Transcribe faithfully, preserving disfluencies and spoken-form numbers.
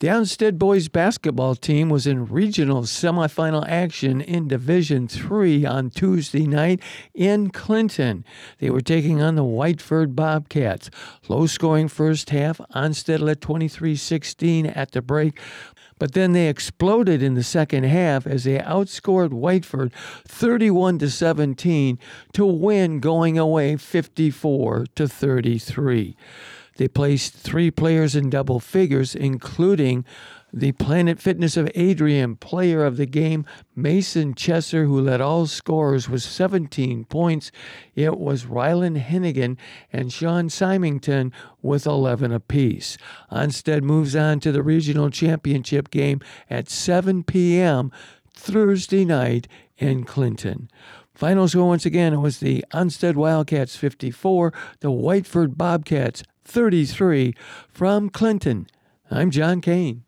The Onstead boys basketball team was in regional semifinal action in Division three on Tuesday night in Clinton. They were taking on the Whiteford Bobcats. Low-scoring first half, Onstead led twenty-three sixteen at the break, but then they exploded in the second half as they outscored Whiteford thirty-one to seventeen to win going away fifty-four to thirty-three. They placed three players in double figures, including the Planet Fitness of Adrian player of the game, Mason Chesser, who led all scorers with seventeen points. It was Rylan Hennigan and Sean Symington with eleven apiece. Onstead moves on to the regional championship game at seven p.m. Thursday night in Clinton. Final score once again, it was the Onstead Wildcats fifty-four, the Whiteford Bobcats thirty-three. From Clinton, I'm John Kane.